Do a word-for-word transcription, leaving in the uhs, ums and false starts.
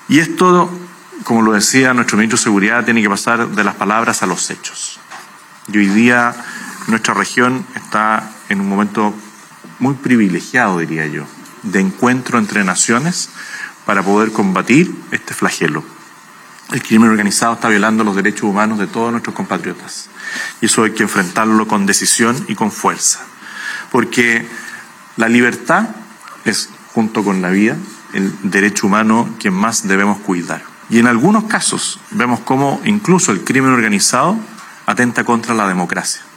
Y esto, como lo decía nuestro ministro de Seguridad, tiene que pasar de las palabras a los hechos. Y hoy día nuestra región está en un momento muy privilegiado, diría yo, de encuentro entre naciones para poder combatir este flagelo. El crimen organizado está violando los derechos humanos de todos nuestros compatriotas. Y eso hay que enfrentarlo con decisión y con fuerza. Porque la libertad es, junto con la vida, el derecho humano que más debemos cuidar. Y en algunos casos vemos cómo incluso el crimen organizado atenta contra la democracia.